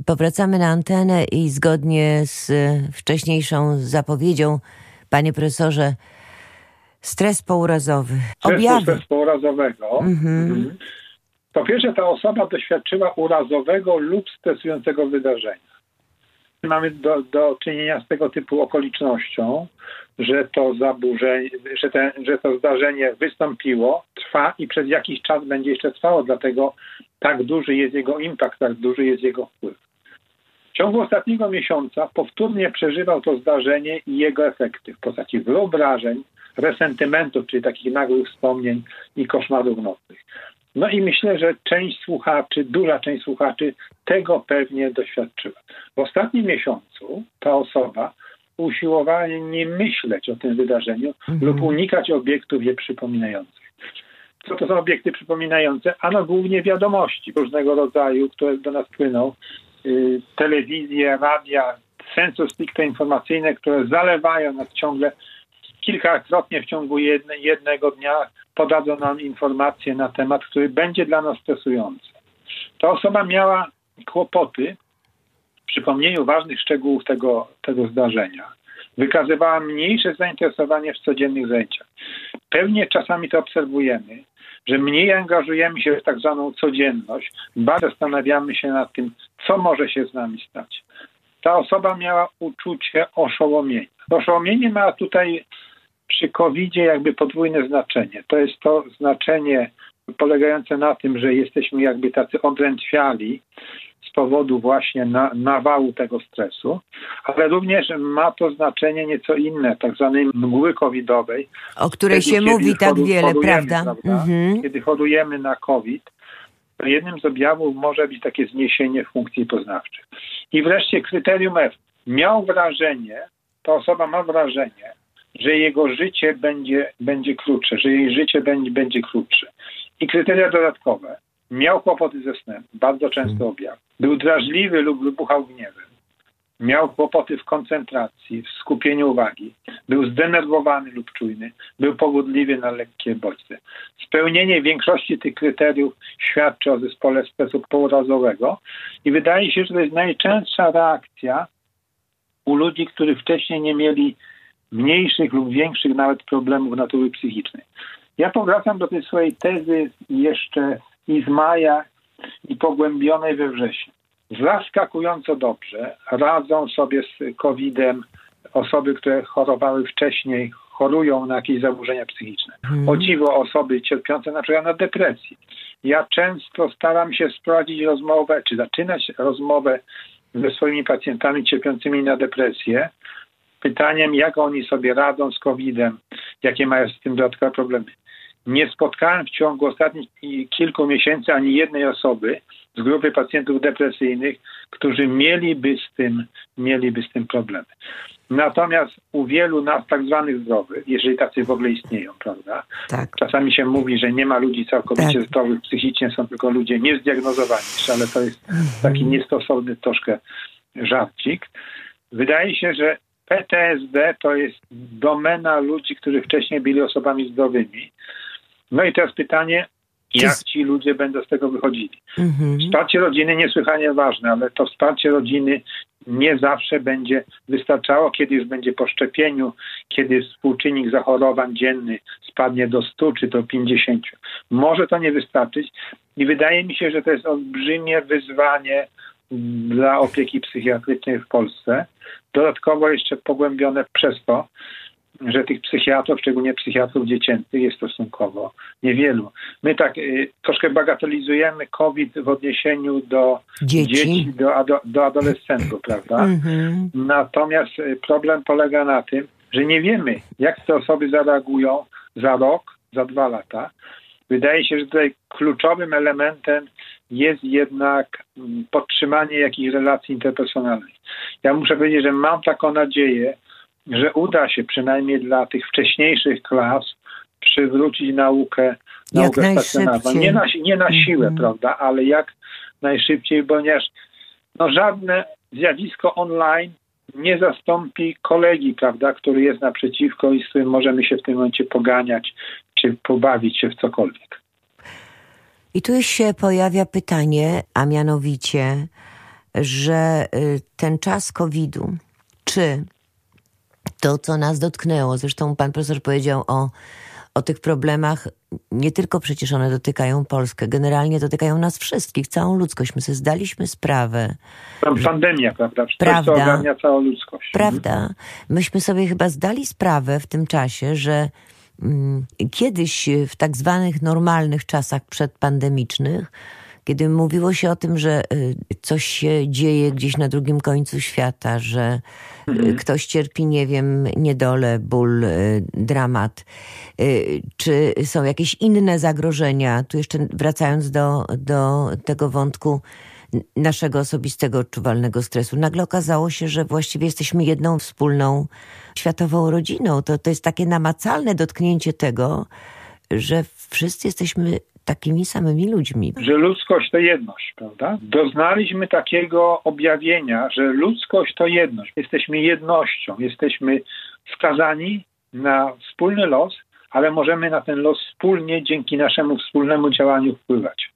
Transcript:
Powracamy na antenę i zgodnie z wcześniejszą zapowiedzią, panie profesorze, stres pourazowy. Objawy. Stresu pourazowego. Po pierwsze, ta osoba doświadczyła urazowego lub stresującego wydarzenia. Mamy do czynienia z tego typu okolicznością, że to zaburzenie, że to zdarzenie wystąpiło, trwa i przez jakiś czas będzie jeszcze trwało, dlatego tak duży jest jego impact, tak duży jest jego wpływ. W ciągu ostatniego miesiąca powtórnie przeżywał to zdarzenie i jego efekty w postaci wyobrażeń, resentymentów, czyli takich nagłych wspomnień i koszmarów nocnych. No i myślę, że duża część słuchaczy tego pewnie doświadczyła. W ostatnim miesiącu ta osoba usiłowała nie myśleć o tym wydarzeniu lub unikać obiektów je przypominających. Co to są obiekty przypominające? Ano głównie wiadomości różnego rodzaju, które do nas płyną. Telewizje, radia, sensu stricte informacyjne, które zalewają nas ciągle kilkakrotnie w ciągu jednego dnia, podadzą nam informacje na temat, który będzie dla nas stresujący. Ta osoba miała kłopoty w przypomnieniu ważnych szczegółów tego zdarzenia. Wykazywała mniejsze zainteresowanie w codziennych zajęciach. Pewnie czasami to obserwujemy, że mniej angażujemy się w tak zwaną codzienność, bardziej zastanawiamy się nad tym, co może się z nami stać. Ta osoba miała uczucie oszołomienia. Oszołomienie ma tutaj przy COVID-zie jakby podwójne znaczenie. To jest to znaczenie polegające na tym, że jesteśmy jakby tacy odrętwiali z powodu właśnie nawału tego stresu, ale również ma to znaczenie nieco inne, tak zwanej mgły covidowej. O której się mówi tak wiele, prawda? Kiedy chorujemy na COVID, to jednym z objawów może być takie zniesienie funkcji poznawczych. I wreszcie kryterium F. Ta osoba ma wrażenie, że jego życie będzie krótsze, że jej życie będzie krótsze. I kryteria dodatkowe. Miał kłopoty ze snem, bardzo często objaw. Był drażliwy lub wybuchał gniewem. Miał kłopoty w koncentracji, w skupieniu uwagi. Był zdenerwowany lub czujny. Był pogódliwy na lekkie bodźce. Spełnienie większości tych kryteriów świadczy o zespole stresu pourazowego i wydaje się, że to jest najczęstsza reakcja u ludzi, którzy wcześniej nie mieli mniejszych lub większych nawet problemów natury psychicznej. Ja powracam do tej swojej tezy jeszcze i z maja i pogłębionej we wrześniu. Zaskakująco dobrze radzą sobie z COVID-em osoby, które chorowały wcześniej, chorują na jakieś zaburzenia psychiczne. O dziwo osoby cierpiące na przykład na depresji. Ja często staram się sprowadzić rozmowę, czy zaczynać rozmowę ze swoimi pacjentami cierpiącymi na depresję, pytaniem, jak oni sobie radzą z COVID-em, jakie mają z tym dodatkowe problemy. Nie spotkałem w ciągu ostatnich kilku miesięcy ani jednej osoby z grupy pacjentów depresyjnych, którzy mieliby z tym problemy. Natomiast u wielu nas tak zwanych zdrowych, jeżeli tacy w ogóle istnieją, prawda? Tak. Czasami się mówi, że nie ma ludzi całkowicie zdrowych psychicznie, są tylko ludzie niezdiagnozowani, ale to jest taki niestosowny troszkę żarcik. Wydaje się, że PTSD to jest domena ludzi, którzy wcześniej byli osobami zdrowymi. No i teraz pytanie, jak ci ludzie będą z tego wychodzili? Wsparcie rodziny niesłychanie ważne, ale to wsparcie rodziny nie zawsze będzie wystarczało, kiedy już będzie po szczepieniu, kiedy współczynnik zachorowań dzienny spadnie do 100 czy do 50. Może to nie wystarczyć i wydaje mi się, że to jest olbrzymie wyzwanie dla opieki psychiatrycznej w Polsce. Dodatkowo jeszcze pogłębione przez to, że tych psychiatrów, szczególnie psychiatrów dziecięcych, jest stosunkowo niewielu. My tak troszkę bagatelizujemy COVID w odniesieniu do dzieci do adolescentów, prawda? Natomiast problem polega na tym, że nie wiemy, jak te osoby zareagują za rok, za 2 lata. Wydaje się, że tutaj kluczowym elementem jest jednak podtrzymanie jakichś relacji interpersonalnych. Ja muszę powiedzieć, że mam taką nadzieję, że uda się przynajmniej dla tych wcześniejszych klas przywrócić naukę stacjonarną. Nie na siłę, prawda, ale jak najszybciej, ponieważ żadne zjawisko online nie zastąpi kolegi, prawda, który jest naprzeciwko i z którym możemy się w tym momencie poganiać, czy pobawić się w cokolwiek. I tu się pojawia pytanie, a mianowicie, że ten czas COVID-u, czy to, co nas dotknęło, zresztą pan profesor powiedział o tych problemach, nie tylko przecież one dotykają Polskę, generalnie dotykają nas wszystkich, całą ludzkość. My sobie zdaliśmy sprawę. Pandemia, prawda? To ogarnia całą ludzkość. Prawda. Myśmy sobie chyba zdali sprawę w tym czasie, że kiedyś w tak zwanych normalnych czasach przedpandemicznych, kiedy mówiło się o tym, że coś się dzieje gdzieś na drugim końcu świata, że ktoś cierpi, nie wiem, niedolę, ból, dramat, czy są jakieś inne zagrożenia, tu jeszcze wracając do tego wątku naszego osobistego odczuwalnego stresu. Nagle okazało się, że właściwie jesteśmy jedną wspólną światową rodziną. To jest takie namacalne dotknięcie tego, że wszyscy jesteśmy takimi samymi ludźmi. Że ludzkość to jedność, prawda? Doznaliśmy takiego objawienia, że ludzkość to jedność. Jesteśmy jednością, jesteśmy skazani na wspólny los, ale możemy na ten los wspólnie dzięki naszemu wspólnemu działaniu wpływać.